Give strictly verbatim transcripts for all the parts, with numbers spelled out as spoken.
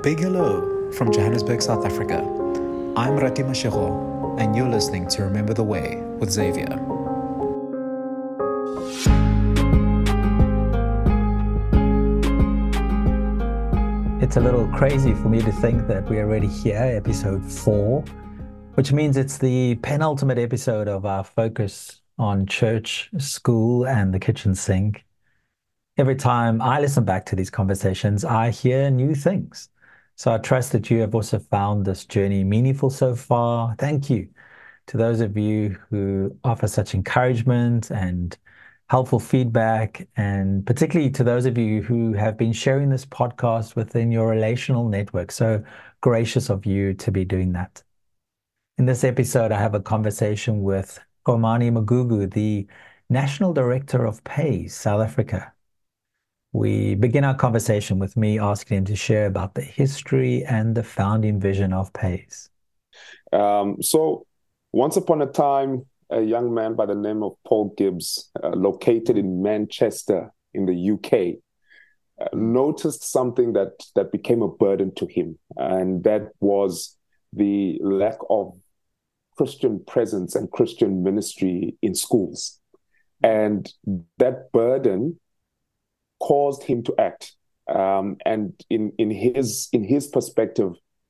big hello from Johannesburg, South Africa. I'm Rati Mashego, and you're listening to Remember the Way with Xavier. It's a little crazy for me to think that we're already here, episode four, which means it's the penultimate episode of our focus on church, school, and the kitchen sink. Every time I listen back to these conversations, I hear new things. So I trust that you have also found this journey meaningful so far. Thank you to those of you who offer such encouragement and helpful feedback, and particularly to those of you who have been sharing this podcast within your relational network. So gracious of you to be doing that. In this episode, I have a conversation with Komani Magugu, the National Director of PAYS South Africa. We begin our conversation with me asking him to share about the history and the founding vision of PAYS. Um, so, once upon a time, a young man by the name of Paul Gibbs, uh, located in Manchester in the U K, uh, noticed something that, that became a burden to him, and that was the lack of Christian presence and Christian ministry in schools. And that burden caused him to act. Um, and in, in his in his perspective,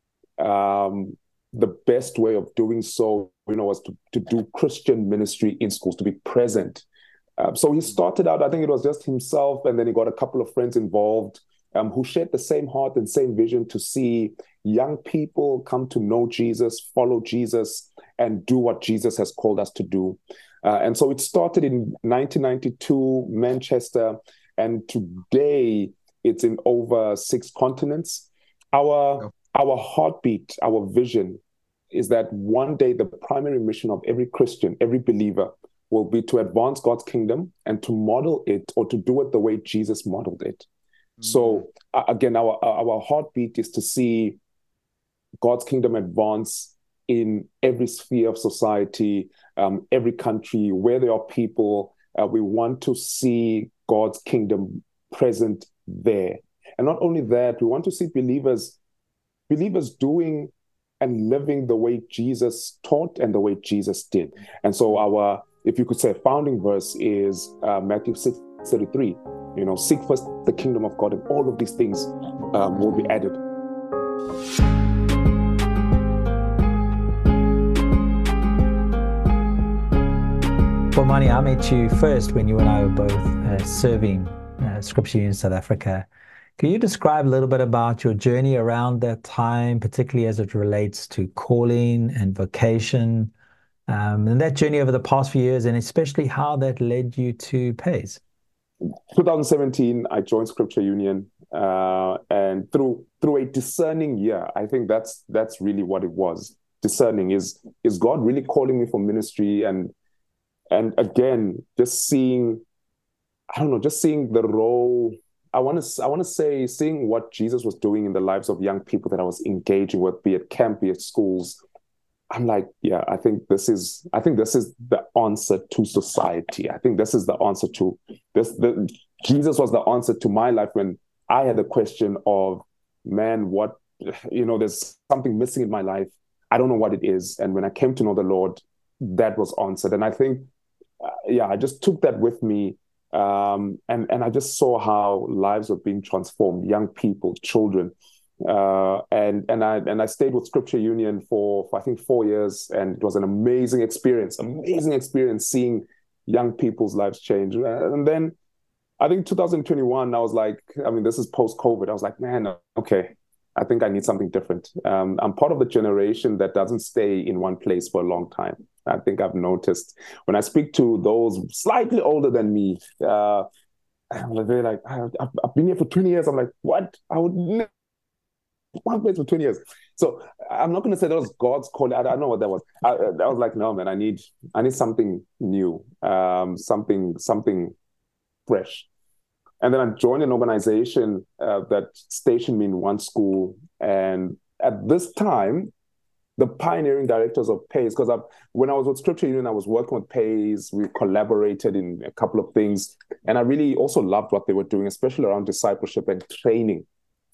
um, the best way of doing so, you know, was to, to do Christian ministry in schools, to be present. Uh, so he started out, I think it was just himself, and then he got a couple of friends involved um, who shared the same heart and same vision to see young people come to know Jesus, follow Jesus, and do what Jesus has called us to do. Uh, and so it started in nineteen ninety-two, Manchester, and today it's in over six continents. Our, our heartbeat, our vision is that one day the primary mission of every Christian, every believer, will be to advance God's kingdom and to model it, or to do it the way Jesus modeled it. Mm-hmm. So uh, again, our, our heartbeat is to see God's kingdom advance in every sphere of society, um, every country, where there are people. Uh, we want to see God's kingdom present there. And not only that, we want to see believers, believers doing and living the way Jesus taught and the way Jesus did. And so our, if you could say, founding verse is uh, Matthew six thirty-three. You know, seek first the kingdom of God, and all of these things um, will be added. Well, Mani, I met you first when you and I were both uh, serving uh, Scripture Union South Africa. Can you describe a little bit about your journey around that time, particularly as it relates to calling and vocation, um, and that journey over the past few years, and especially how that led you to PAYS? twenty seventeen, I joined Scripture Union, uh, and through through a discerning year, I think that's that's really what it was. Discerning is is God really calling me for ministry, and and again, just seeing, I don't know, just seeing the role. I want to I want to say, seeing what Jesus was doing in the lives of young people that I was engaging with, be it camp, be it schools. I'm like, yeah, I think this is I think this is the answer to society. I think this is the answer to this. The, Jesus was the answer to my life when I had the question of, man, what, you know, there's something missing in my life. I don't know what it is. And when I came to know the Lord, that was answered. And I think, uh, yeah, I just took that with me. Um, and, and I just saw how lives were being transformed, young people, children. Uh, and and I and I stayed with Scripture Union for, for I think four years, and it was an amazing experience, amazing experience seeing young people's lives change. And then I think two thousand twenty-one, I was like, I mean, this is post-COVID. I was like, man, okay, I think I need something different. Um, I'm part of the generation that doesn't stay in one place for a long time. I think I've noticed when I speak to those slightly older than me, uh, they're like, I've, I've been here for twenty years. I'm like, what? I would never one place for twenty years. So I'm not going to say that was God's call. I, I don't know what that was. I, I was like, no, man, I need, I need something new, um, something, something fresh. And then I joined an organization uh, that stationed me in one school. And at this time, the pioneering directors of PAYS, because when I was with Scripture Union, I was working with PAYS. We collaborated in a couple of things. And I really also loved what they were doing, especially around discipleship and training.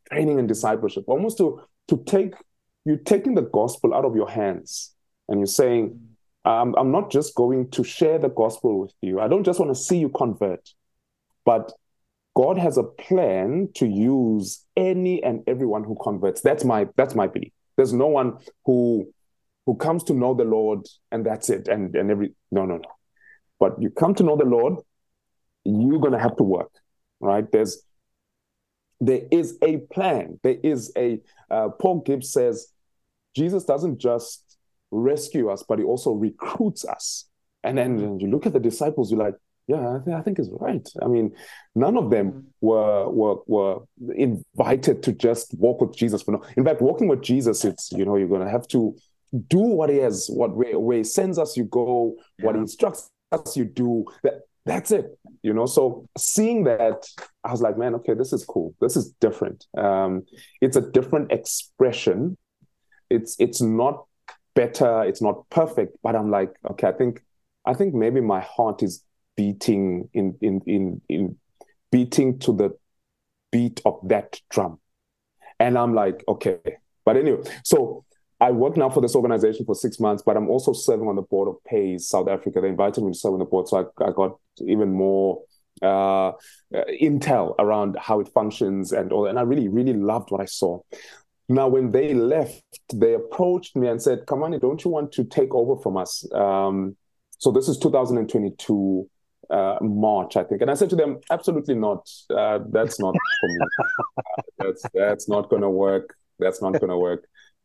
training and discipleship, almost to, to take, you're taking the gospel out of your hands and you're saying, um, I'm not just going to share the gospel with you. I don't just want to see you convert, but God has a plan to use any and everyone who converts. That's my, that's my belief. There's no one who, who comes to know the Lord and that's it. And, and every, no, no, no. But you come to know the Lord, you're going to have to work, right? There's, there is a plan. There is a, uh, Paul Gibbs says, Jesus doesn't just rescue us, but he also recruits us. And then you look at the disciples, you're like, yeah, I, th- I think it's right. I mean, none of them were, were, were invited to just walk with Jesus for no. In fact, walking with Jesus, it's, you know, you're going to have to do what he has, what where, where he sends us, you go, yeah. What he instructs us, you do. That, that's it, you know? So seeing that, I was like, man, okay, this is cool. This is different. Um, it's a different expression. It's, it's not better. It's not perfect, but I'm like, okay, I think, I think maybe my heart is beating in, in, in, in beating to the beat of that drum. And I'm like, okay, but anyway, so I work now for this organization for six months, but I'm also serving on the board of PAYS South Africa. They invited me to serve on the board, so I, I got even more uh, intel around how it functions and all. And I really, really loved what I saw. Now, when they left, they approached me and said, Kamani, don't you want to take over from us? Um, so this is two thousand twenty-two, uh, March, I think. And I said to them, absolutely not. Uh, that's not for me. uh, that's that's not going to work. That's not going to work.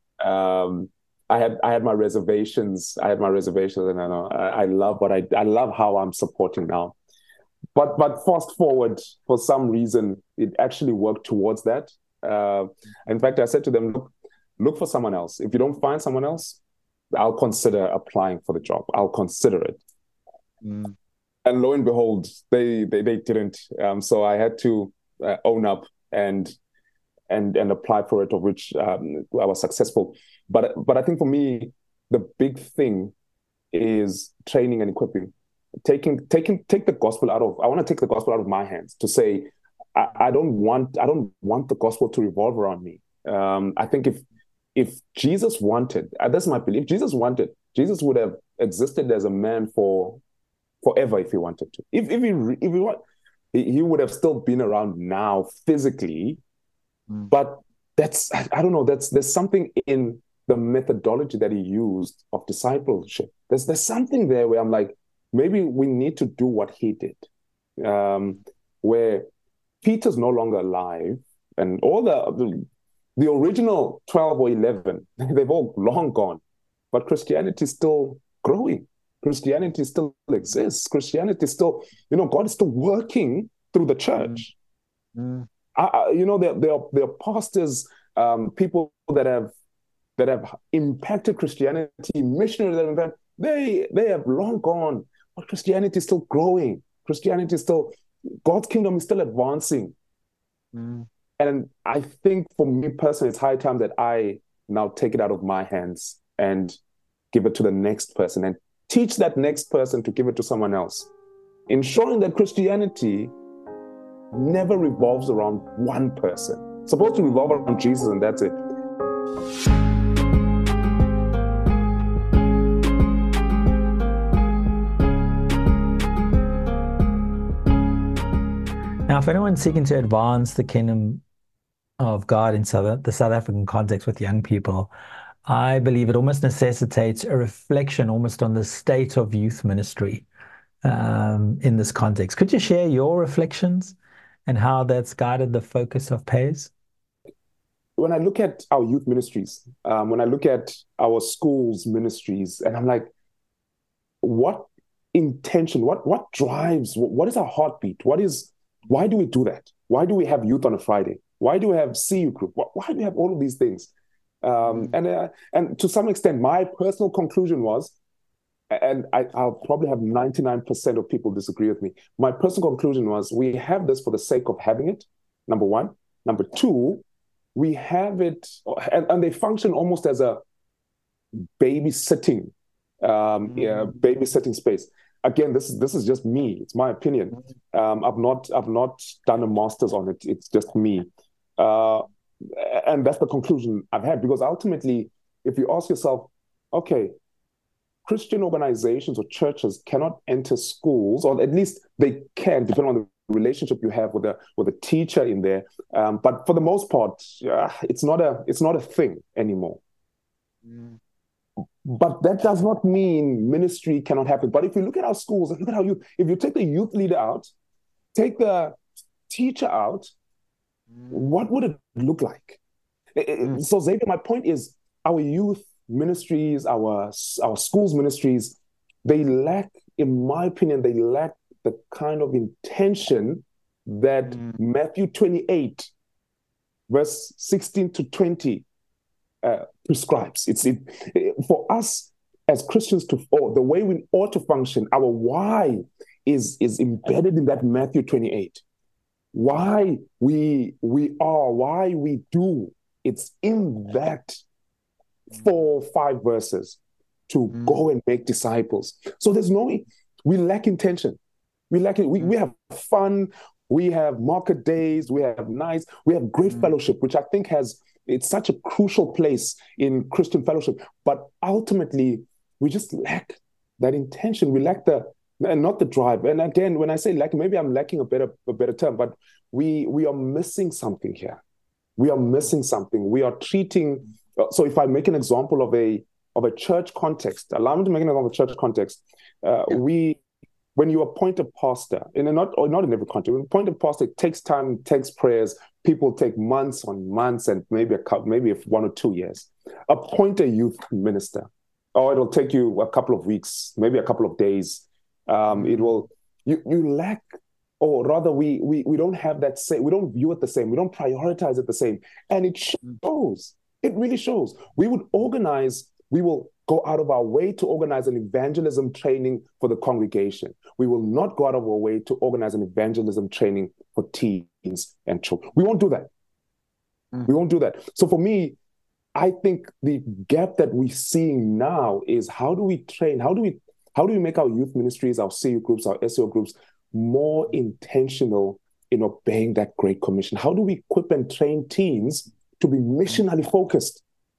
Um, I had I had my reservations. I had my reservations, and I know I, I love what I I love how I'm supporting now. But but fast forward, for some reason, it actually worked towards that. Uh, in fact, I said to them, look, look for someone else. If you don't find someone else, I'll consider applying for the job. I'll consider it. Mm. And lo and behold, they they, they didn't. Um, so I had to uh, own up and and and apply for it, of which um, I was successful. But but I think for me, the big thing is training and equipping. Taking taking take the gospel out of. I want to take the gospel out of my hands to say, I, I don't want I don't want the gospel to revolve around me. Um, I think if if Jesus wanted, uh, that's my belief. Jesus wanted, Jesus would have existed as a man for forever if he wanted to. If if he if he want, he would have still been around now physically. Mm. But that's I, I don't know. That's there's something in the methodology that he used of discipleship. There's there's something there where I'm like, maybe we need to do what he did, um, where Peter's no longer alive, and all the, the the original twelve or eleven, they've all long gone, but Christianity is still growing. Christianity still exists. Christianity still, you know, God is still working through the church. Mm. I, I, you know, there, there are there are pastors, um, people that have that have impacted Christianity, missionaries that have impacted, they they have long gone, but Christianity is still growing. Christianity is still, God's kingdom is still advancing. Mm. And I think for me personally, it's high time that I now take it out of my hands and give it to the next person and teach that next person to give it to someone else, ensuring that Christianity never revolves around one person. It's supposed to revolve around Jesus, and that's it. Now, if anyone's seeking to advance the kingdom of God in South, the South African context with young people, I believe it almost necessitates a reflection almost on the state of youth ministry um, in this context. Could you share your reflections and how that's guided the focus of PAYS? When I look at our youth ministries, um, when I look at our schools ministries, and I'm like, what intention, what what drives, what is our heartbeat? What is, why do we do that? Why do we have youth on a Friday? Why do we have C U group? Why do we have all of these things? Um, and uh, and to some extent, my personal conclusion was, and I, I'll probably have ninety-nine percent of people disagree with me. My personal conclusion was, we have this for the sake of having it, number one. Number two, we have it, and, and they function almost as a babysitting, um, mm. yeah, babysitting space. Again, this is this is just me. It's my opinion. Um, I've not I've not done a master's on it. It's just me. Uh, and that's the conclusion I've had, because ultimately, if you ask yourself, okay, Christian organizations or churches cannot enter schools, or at least they can, depending on the relationship you have with a with a teacher in there. Um, but for the most part, uh, it's not a it's not a thing anymore. Mm. But that does not mean ministry cannot happen. But if you look at our schools, look at how you if you take the youth leader out, take the teacher out, mm. what would it look like? Mm. So Xavier, my point is, our youth ministries, our our schools ministries, they lack, in my opinion, they lack the kind of intention that mm. Matthew twenty-eight, verse sixteen to twenty uh, prescribes. It's it, for us as Christians to, or the way we ought to function, our why is, is embedded in that Matthew twenty-eight. Why we we are, why we do, it's in that four or five verses to mm. go and make disciples. So there's no, we lack intention. We lack it. We, we have fun. We have market days. We have nights. We have great mm. fellowship, which I think has, it's such a crucial place in Christian fellowship. But ultimately, we just lack that intention. We lack the, and not the drive. And again, when I say lack, maybe I'm lacking a better, a better term, but we, we are missing something here. We are missing something. We are treating, so if I make an example of a, of a church context, allow me to make an example of a church context, uh, yeah. we, when you appoint a pastor, and not or not in every country, when you appoint a pastor, it takes time, it takes prayers. People take months on months and maybe a couple, maybe one or two years. Appoint a youth minister, or it'll take you a couple of weeks, maybe a couple of days. Um, it will. You you lack, or rather, we we we don't have that same. We don't view it the same. We don't prioritize it the same, and it shows. It really shows. We would organize. We will go out of our way to organize an evangelism training for the congregation. We will not go out of our way to organize an evangelism training for teens and children. We won't do that. Mm. We won't do that. So for me, I think the gap that we're seeing now is how do we train, how do we, how do we make our youth ministries, our C U groups, our S E O groups more intentional in obeying that Great Commission? How do we equip and train teens to be missionally focused,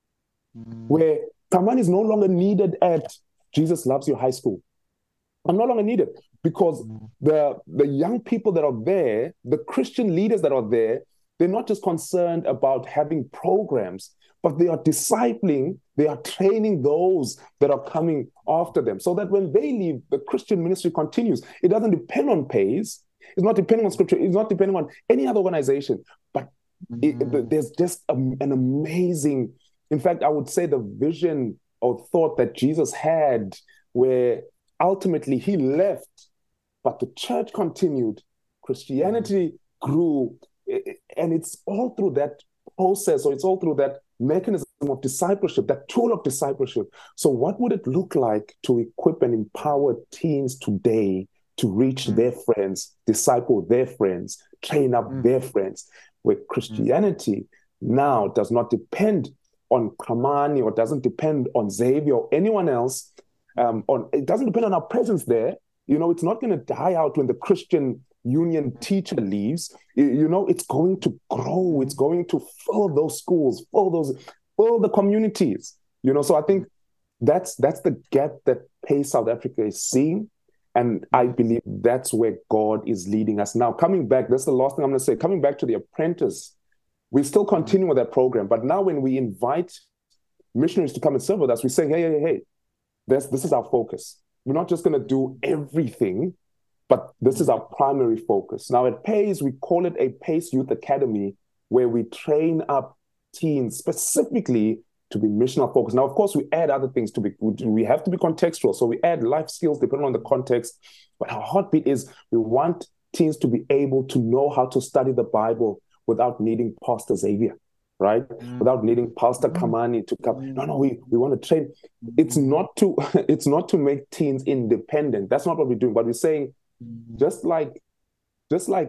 mm. where Taman is no longer needed at Jesus Loves You High School. I'm no longer needed because mm. the, the young people that are there, the Christian leaders that are there, they're not just concerned about having programs, but they are discipling, they are training those that are coming after them so that when they leave, the Christian ministry continues. It doesn't depend on pays. It's not depending on scripture. It's not depending on any other organization, but mm. it, there's just a, an amazing, in fact, I would say the vision or thought that Jesus had where ultimately he left, but the church continued, Christianity mm. grew, and it's all through that process, or it's all through that mechanism of discipleship, that tool of discipleship. So what would it look like to equip and empower teens today to reach mm. their friends, disciple their friends, train up mm. their friends, where Christianity mm. now does not depend on Kamani, or doesn't depend on Xavier or anyone else. Um, on it doesn't depend on our presence there. You know, it's not going to die out when the Christian Union teacher leaves. You, you know, it's going to grow. It's going to fill those schools, fill those, fill the communities. You know, so I think that's that's the gap that Pace South Africa is seeing, and I believe that's where God is leading us now. Coming back, that's the last thing I'm going to say. Coming back to the apprentice. We still continue with that program, but now when we invite missionaries to come and serve with us, we're saying, hey, hey, hey, this, this is our focus. We're not just going to do everything, but this is our primary focus. Now at Pace, we call it a Pace Youth Academy, where we train up teens specifically to be missional focused. Now, of course, we add other things to be, we have to be contextual. So we add life skills depending on the context, but our heartbeat is we want teens to be able to know how to study the Bible without needing Pastor Xavier, right? Mm. Without needing Pastor mm. Kamani to come. No, no, we, we want to train. It's not to it's not to make teens independent. That's not what we're doing. But we're saying, mm. just like just like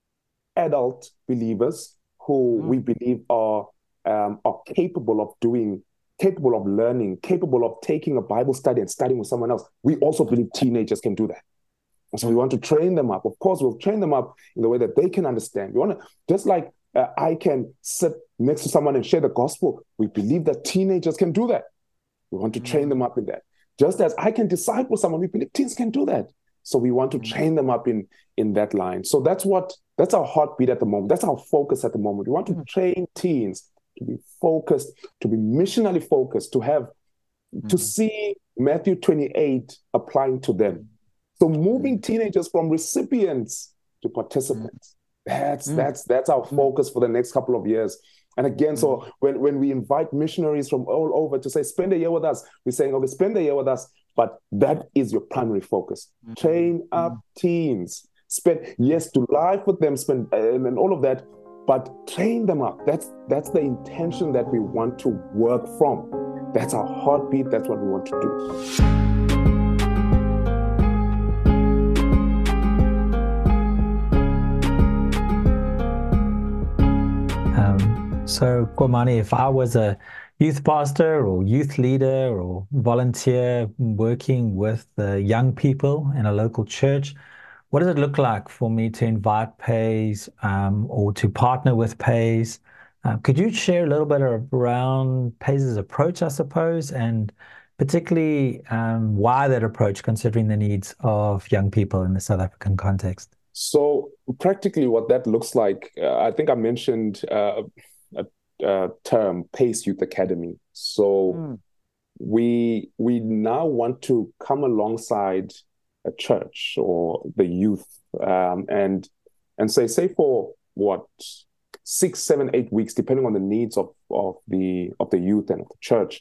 adult believers who mm. we believe are um, are capable of doing, capable of learning, capable of taking a Bible study and studying with someone else, we also believe teenagers can do that. And so we want to train them up. Of course, we'll train them up in the way that they can understand. We want to, just like uh, I can sit next to someone and share the gospel. We believe that teenagers can do that. We want to mm. train them up in that. Just as I can disciple someone, we believe teens can do that. So we want to mm. train them up in, in that line. So that's what that's our heartbeat at the moment. That's our focus at the moment. We want to mm. train teens to be focused, to be missionally focused, to have mm. to see Matthew twenty-eight applying to them. So moving teenagers from recipients to participants. Mm. That's mm. that's that's our focus for the next couple of years. And again, mm. so when, when we invite missionaries from all over to say, spend a year with us, we're saying, okay, spend a year with us, but that is your primary focus. Mm. Train up mm. teens. Spend, yes, to live with them, spend and, and all of that, but train them up. That's that's the intention that we want to work from. That's our heartbeat. That's what we want to do. So, Kwamani, if I was a youth pastor or youth leader or volunteer working with uh, young people in a local church, what does it look like for me to invite Pays um, or to partner with Pays? Uh, could you share a little bit around Pays' approach, I suppose, and particularly um, why that approach, considering the needs of young people in the South African context? So, practically, what that looks like, uh, I think I mentioned uh, a, a term, Pace Youth Academy. So mm. we we now want to come alongside a church or the youth um, and and say, say for what six, seven, eight weeks, depending on the needs of of the of the youth and of the church,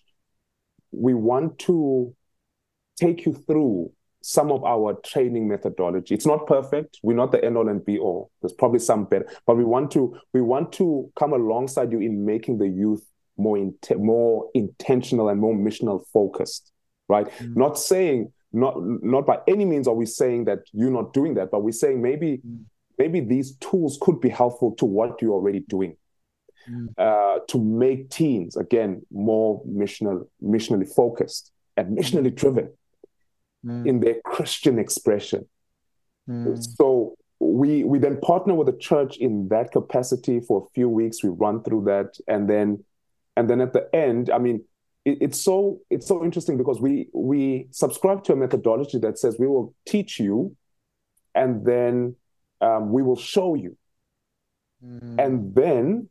we want to take you through some of our training methodology. It's not perfect. We're not the end all and be all. There's probably some better, but we want to we want to come alongside you in making the youth more in, more intentional and more missional focused, right? Mm. Not saying not not by any means are we saying that you're not doing that, but we're saying maybe mm. maybe these tools could be helpful to what you're already doing. Mm. Uh, to make teens again more missional, missionally focused and missionally driven. Mm. in their Christian expression. Mm. So we we then partner with the church in that capacity for a few weeks. We run through that, and then and then at the end, I mean, it, it's so it's so interesting because we we subscribe to a methodology that says we will teach you, and then um, we will show you, mm. and then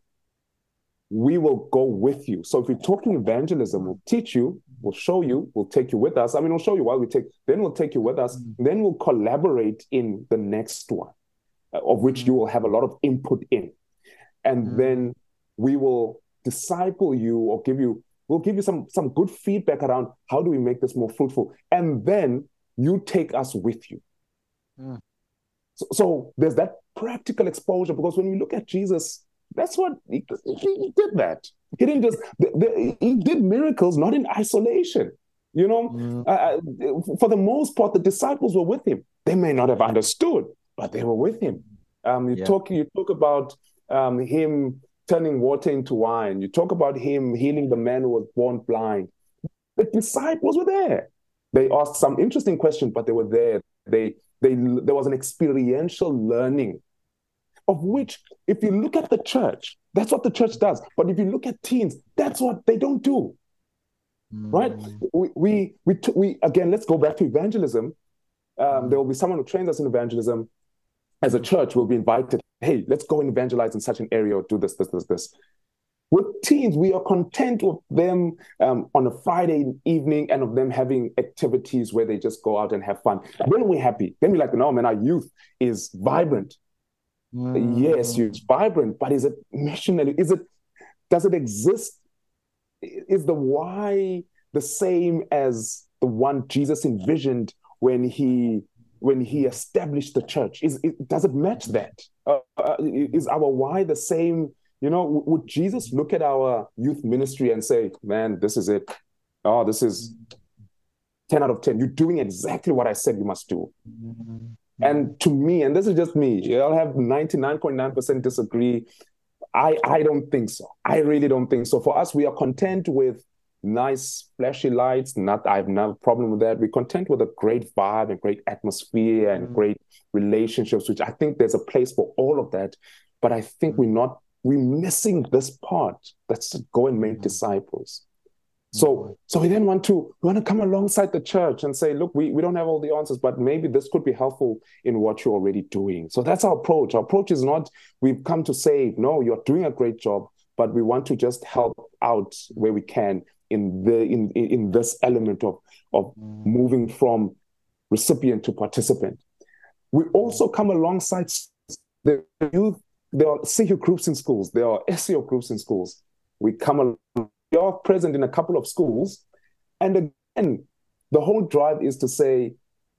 we will go with you. So if we're talking evangelism, we'll teach you, we'll show you, we'll take you with us. I mean, we'll show you while we take, then we'll take you with us. Mm-hmm. Then we'll collaborate in the next one, uh, of which mm-hmm. you will have a lot of input in. And mm-hmm. then we will disciple you or give you, we'll give you some, some good feedback around how do we make this more fruitful. And then you take us with you. Mm. So, so there's that practical exposure, because when we look at Jesus, that's what he, he did. That he didn't just the, the, he did miracles not in isolation. You know, mm. uh, for the most part, the disciples were with him. They may not have understood, but they were with him. Um, you yeah. talk you talk about um, him turning water into wine. You talk about him healing the man who was born blind. The disciples were there. They asked some interesting questions, but they were there. They they there was an experiential learning. Of which, if you look at the church, that's what the church does. But if you look at teens, that's what they don't do, mm. right? We, we, we, t- we, again, let's go back to evangelism. Um, mm. There will be someone who trains us in evangelism. As a church, we'll be invited, hey, let's go and evangelize in such an area or do this, this, this, this. With teens, we are content with them um, on a Friday evening and of them having activities where they just go out and have fun. Then we're happy. Then we're like, no, man, our youth is vibrant. Mm. Yes, it's vibrant, but is it missionary? Is it, does it exist? Is the why the same as the one Jesus envisioned when he when he established the church? Is it, does it match that? Uh, uh, is our why the same? You know, would Jesus look at our youth ministry and say, "Man, this is it. Oh, this is ten out of ten. You're doing exactly what I said you must do." Mm-hmm. And to me, and this is just me, I'll have ninety-nine point nine percent disagree. I, I don't think so. I really don't think so. For us, we are content with nice flashy lights. Not, I have no problem with that. We're content with a great vibe and great atmosphere and mm. great relationships, which I think there's a place for all of that. But I think mm. we're not we're missing this part. That's to go and make mm-hmm. disciples. So, so we then want to we want to come alongside the church and say, look, we, we don't have all the answers, but maybe this could be helpful in what you're already doing. So that's our approach. Our approach is not we've come to save. No, you're doing a great job, but we want to just help out where we can in the in in this element of of mm. moving from recipient to participant. We also come alongside the youth. There are C U groups in schools. There are S E O groups in schools. We come along. We are present in a couple of schools. And again, the whole drive is to say,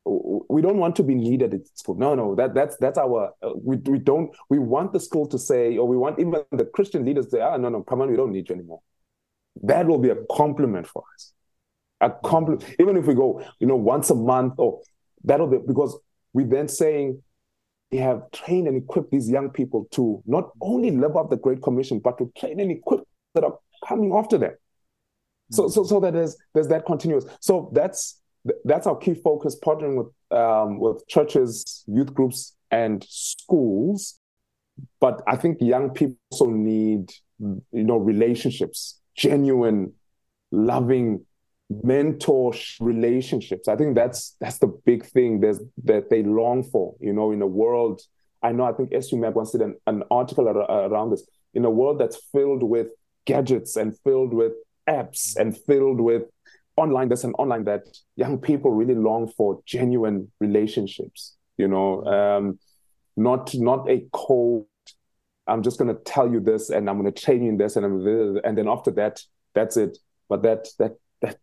we don't want to be needed at school. No, no, that, that's that's our, uh, we, we don't, we want the school to say, or we want even the Christian leaders to say, ah, no, no, come on, we don't need you anymore. That will be a compliment for us. A compliment, even if we go, you know, once a month, or that'll be, because we're then saying, we have trained and equipped these young people to not only live up the Great Commission, but to train and equip that are coming after them. So, so, so that there's there's that continuous. So that's that's our key focus, partnering with um, with churches, youth groups, and schools. But I think young people also need, you know, relationships, genuine, loving, mentor relationships. I think that's that's the big thing. There's that they long for, you know, in a world. I know. I think S U Mac once did an, an article ar- around this. In a world that's filled with gadgets and filled with apps and filled with online this and online that, young people really long for genuine relationships, you know, um, not not a cold, I'm just going to tell you this and I'm going to train you in this and I'm, and then after that, that's it. But that that that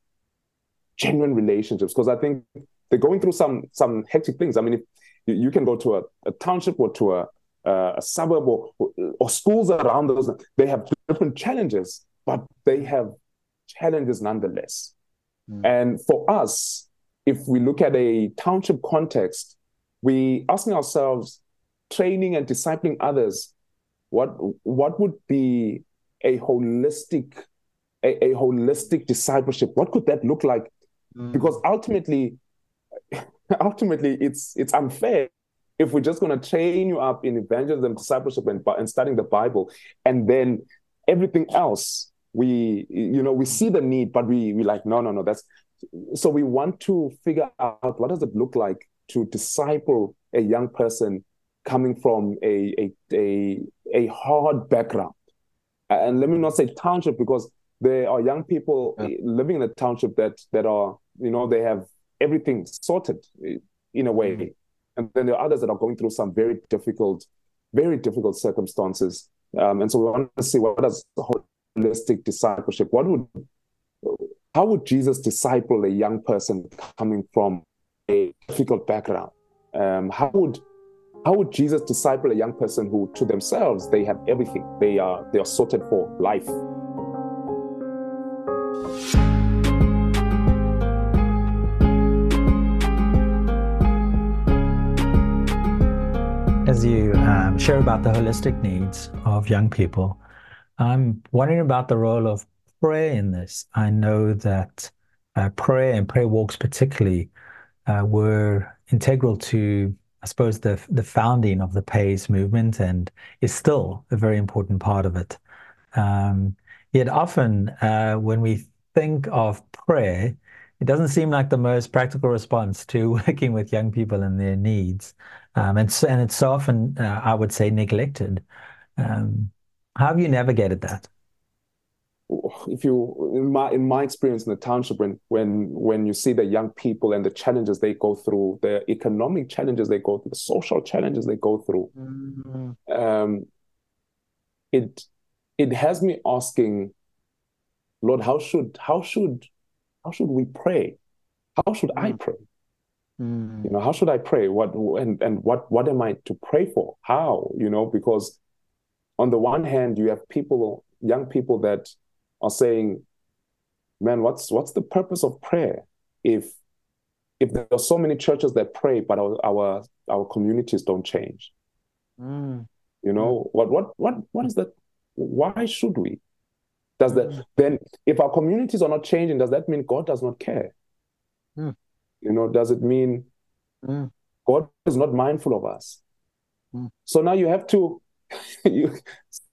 genuine relationships, because I think they're going through some some hectic things. I mean, if you, you can go to a, a township or to a Uh, a suburb or, or schools around those, they have different challenges, but they have challenges nonetheless. Mm. And for us, if we look at a township context, we asking ourselves, training and discipling others, what what would be a holistic, a, a holistic discipleship? What could that look like? Mm. Because ultimately, ultimately, it's it's unfair if we're just going to train you up in evangelism, discipleship, and, and studying the Bible, and then everything else, we, you know, we see the need, but we we like, no, no, no, that's, so we want to figure out what does it look like to disciple a young person coming from a, a, a, a hard background. And let me not say township, because there are young people yeah. living in a township that, that are, you know, they have everything sorted in a way. Mm-hmm. And then there are others that are going through some very difficult, very difficult circumstances. Um, and so we want to see, what does holistic discipleship, what would, how would Jesus disciple a young person coming from a difficult background? Um, how would, how would Jesus disciple a young person who, to themselves, they have everything, they are, they are sorted for life? As you um, share about the holistic needs of young people, I'm wondering about the role of prayer in this. I know that uh, prayer and prayer walks particularly uh, were integral to, I suppose, the the founding of the PACE movement, and is still a very important part of it. Um, yet often uh, when we think of prayer, it doesn't seem like the most practical response to working with young people and their needs. Um, and, so, and it's often, uh, I would say, neglected. Um, how have you navigated that? If you, in my in my experience in the township, when when when you see the young people and the challenges they go through, the economic challenges they go through, the social challenges they go through, mm-hmm. um, it it has me asking, Lord, how should how should how should we pray? How should mm. I pray? Mm. You know, how should I pray? What and and what what am I to pray for? How? You know, because on the one hand, you have people, young people that are saying, "Man, what's what's the purpose of prayer if if there are so many churches that pray, but our our, our communities don't change?" Mm. You know, mm. what what what what is that? Why should we? Does that mm. then, if our communities are not changing, does that mean God does not care? Mm. You know, does it mean mm. God is not mindful of us? Mm. So now you have to, you,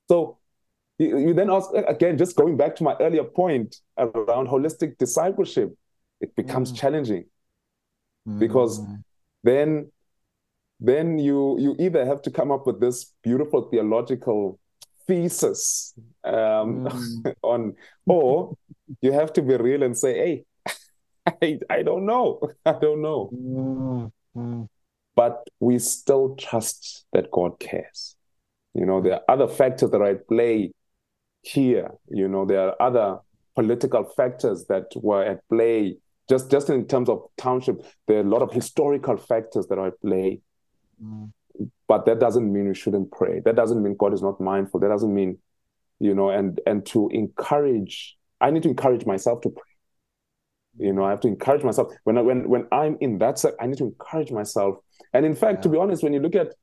So you, you then ask, again, just going back to my earlier point around holistic discipleship, it becomes Mm. challenging Mm. because then then you you either have to come up with this beautiful theological thesis um, Mm. on, or you have to be real and say, hey, I, I don't know. I don't know. Mm. Mm. But we still trust that God cares. You know, there are other factors that are at play here. You know, there are other political factors that were at play. Just, just in terms of township, there are a lot of historical factors that are at play. Mm. But that doesn't mean we shouldn't pray. That doesn't mean God is not mindful. That doesn't mean, you know, and and to encourage, I need to encourage myself to pray. You know, I have to encourage myself. When I, when when I'm in that set, I need to encourage myself. And in fact, Yeah. to be honest, when you look at,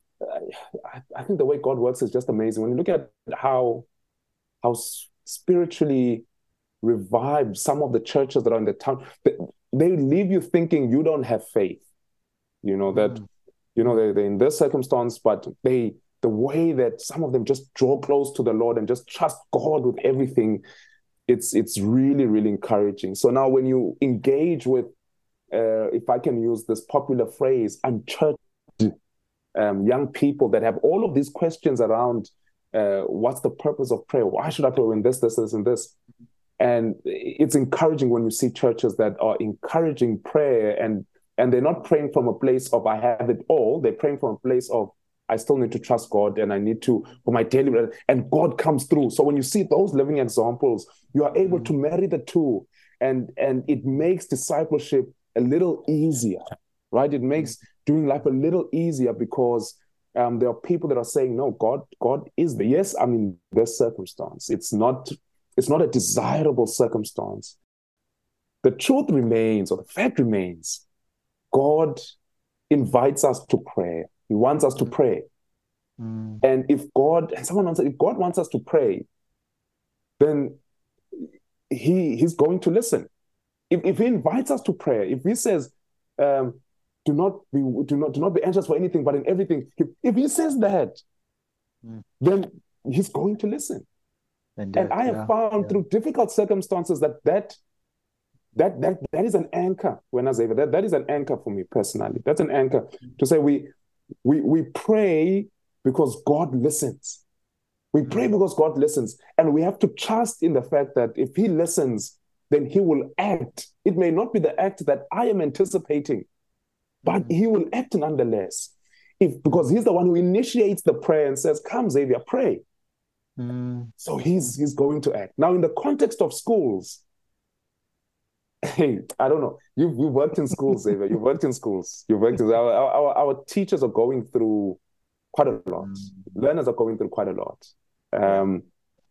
I, I think the way God works is just amazing. When you look at how how spiritually revived some of the churches that are in the town, they, they leave you thinking you don't have faith. You know, that, Mm. you know, they, they're in this circumstance, but they, the way that some of them just draw close to the Lord and just trust God with everything, it's it's really, really encouraging. So now when you engage with, uh, if I can use this popular phrase, unchurched um, young people that have all of these questions around uh, what's the purpose of prayer? Why should I pray when this, this, this, and this? And it's encouraging when you see churches that are encouraging prayer, and and they're not praying from a place of I have it all. They're praying from a place of I still need to trust God, and I need to for my daily bread, and God comes through. So when you see those living examples, you are able to marry the two, and and it makes discipleship a little easier, right? It makes doing life a little easier because um, there are people that are saying, no, God, God is the yes. I mean, this circumstance, it's not. It's not a desirable circumstance. The truth remains, or the fact remains, God invites us to pray. He wants us to pray. Mm. And if God, and someone answered, if God wants us to pray, then he, he's going to listen. If, if he invites us to pray, if he says, um, do not be do not do not be anxious for anything, but in everything, if, if he says that, Mm. then he's going to listen. And, And uh, I have yeah, found yeah. through difficult circumstances that that that that that is an anchor. When I say that, that is an anchor for me personally. That's an anchor to say we we we pray because God listens. We pray because God listens, and we have to trust in the fact that if He listens, then He will act. It may not be the act that I am anticipating, but He will act nonetheless. If because He's the one who initiates the prayer and says, "Come, Xavier, pray." Mm. So he's he's going to act. Now, in the context of schools, hey, I don't know. You've, you've worked in schools, Xavier. You've worked in schools. You've worked in, our, our, our teachers are going through quite a lot. Mm. Learners are going through quite a lot. Um,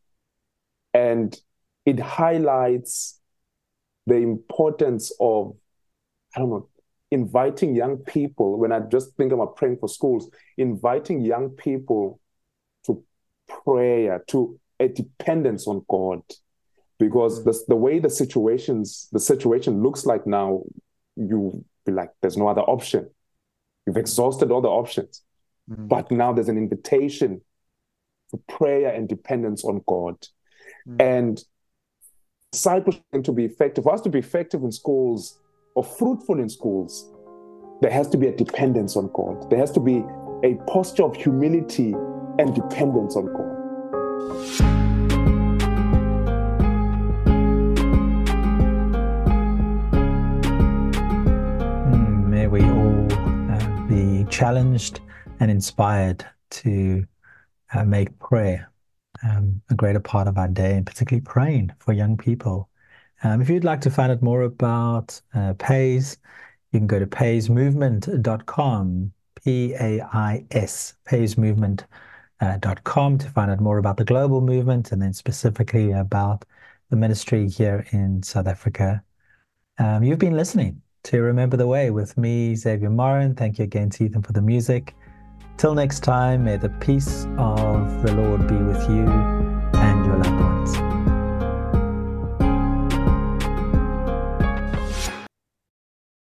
and it highlights the importance of, I don't know, inviting young people, when I just think about praying for schools, inviting young people to prayer, to a dependence on God. Because the, the way the situations, the situation looks like now, you be like, there's no other option. You've exhausted all the options. Mm. But now there's an invitation for prayer and dependence on God. Mm. And discipleship to be effective, for us to be effective in schools or fruitful in schools, there has to be a dependence on God. There has to be a posture of humility and dependence on God. May we all uh, be challenged and inspired to uh, make prayer um, a greater part of our day, and particularly praying for young people. Um, if you'd like to find out more about uh, PAIS, you can go to pais movement dot com, P A I S, pais movement dot com, to find out more about the global movement and then specifically about the ministry here in South Africa. Um, you've been listening to Remember the Way with me, Xavier Morin. Thank you again to Ethan for the music. Till next time, may the peace of the Lord be with you and your